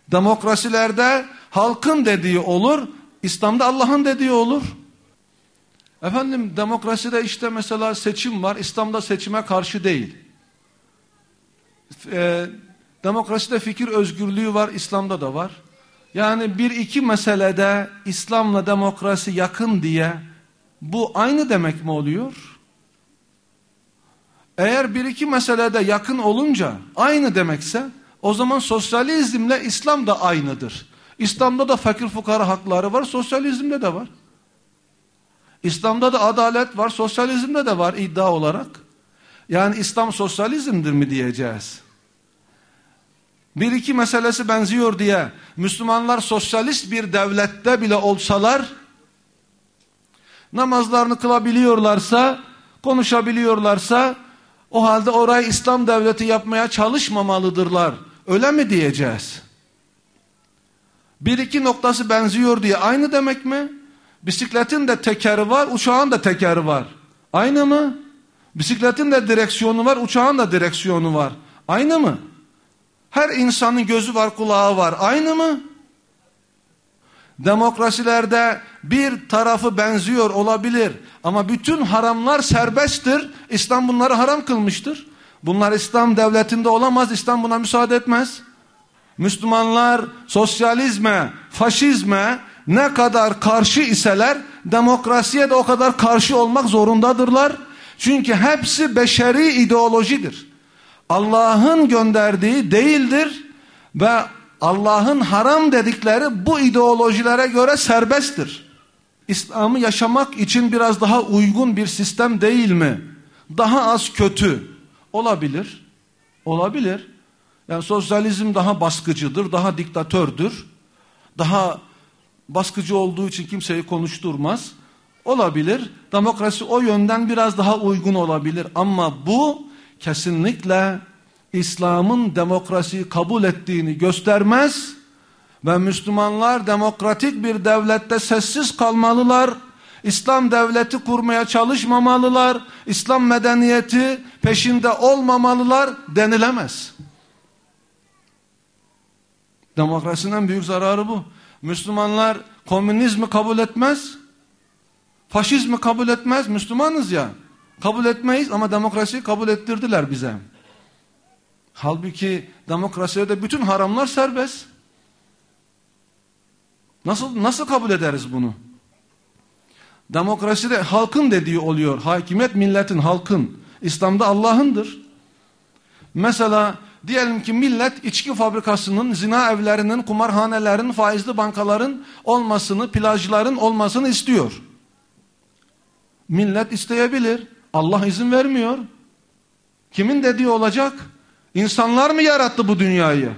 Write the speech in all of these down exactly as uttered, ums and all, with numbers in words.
Demokrasilerde halkın dediği olur, İslam'da Allah'ın dediği olur. Efendim demokraside işte mesela seçim var, İslam'da seçime karşı değil. E, demokraside fikir özgürlüğü var, İslam'da da var. Yani bir iki meselede İslam'la demokrasi yakın diye bu aynı demek mi oluyor? Eğer bir iki meselede yakın olunca aynı demekse o zaman sosyalizmle İslam da aynıdır. İslam'da da fakir fukara hakları var, sosyalizmde de var. İslam'da da adalet var, sosyalizmde de var iddia olarak. Yani İslam sosyalizmdir mi diyeceğiz? Bir iki meselesi benziyor diye Müslümanlar sosyalist bir devlette bile olsalar, namazlarını kılabiliyorlarsa, konuşabiliyorlarsa, o halde orayı İslam devleti yapmaya çalışmamalıdırlar. Öyle mi diyeceğiz? Bir iki noktası benziyor diye aynı demek mi? Bisikletin de tekeri var, uçağın da tekeri var. Aynı mı? Bisikletin de direksiyonu var, uçağın da direksiyonu var. Aynı mı? Her insanın gözü var, kulağı var. Aynı mı? Demokrasilerde bir tarafı benziyor olabilir. Ama bütün haramlar serbesttir. İslam bunları haram kılmıştır. Bunlar İslam devletinde olamaz. İslam buna müsaade etmez. Müslümanlar sosyalizme, faşizme ne kadar karşı iseler demokrasiye de o kadar karşı olmak zorundadırlar. Çünkü hepsi beşeri ideolojidir. Allah'ın gönderdiği değildir ve Allah'ın haram dedikleri bu ideolojilere göre serbesttir. İslam'ı yaşamak için biraz daha uygun bir sistem değil mi? Daha az kötü olabilir. Olabilir. Yani sosyalizm daha baskıcıdır, daha diktatördür. Daha baskıcı olduğu için kimseyi konuşturmaz. Olabilir. Demokrasi o yönden biraz daha uygun olabilir. Ama bu kesinlikle İslam'ın demokrasiyi kabul ettiğini göstermez ve Müslümanlar demokratik bir devlette sessiz kalmalılar. İslam devleti kurmaya çalışmamalılar. İslam medeniyeti peşinde olmamalılar denilemez. Demokrasinin en büyük zararı bu. Müslümanlar komünizmi kabul etmez, faşizmi kabul etmez. Müslümanız ya, kabul etmeyiz ama demokrasiyi kabul ettirdiler bize. Halbuki demokraside bütün haramlar serbest. Nasıl nasıl kabul ederiz bunu? Demokraside halkın dediği oluyor. Hakimiyet milletin, halkın. İslam'da Allah'ındır. Mesela diyelim ki millet içki fabrikasının, zina evlerinin, kumarhanelerin, faizli bankaların olmasını, plajların olmasını istiyor. Millet isteyebilir. Allah izin vermiyor. Kimin dediği olacak? İnsanlar mı yarattı bu dünyayı?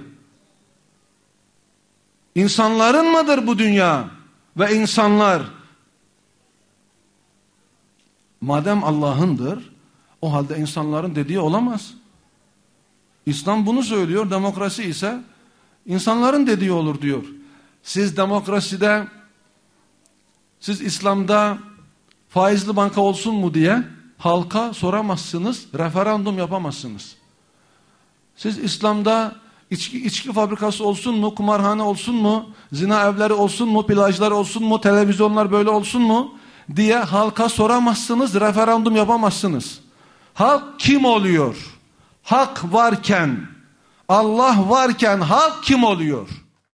İnsanların mıdır bu dünya? Ve insanlar madem Allah'ındır, o halde insanların dediği olamaz. İslam bunu söylüyor, demokrasi ise insanların dediği olur diyor. Siz demokraside, siz İslam'da faizli banka olsun mu diye halka soramazsınız, referandum yapamazsınız. Siz İslam'da içki, içki fabrikası olsun mu, kumarhane olsun mu, zina evleri olsun mu, plajlar olsun mu, televizyonlar böyle olsun mu diye halka soramazsınız, referandum yapamazsınız. Halk kim oluyor? Hak varken, Allah varken halk kim oluyor?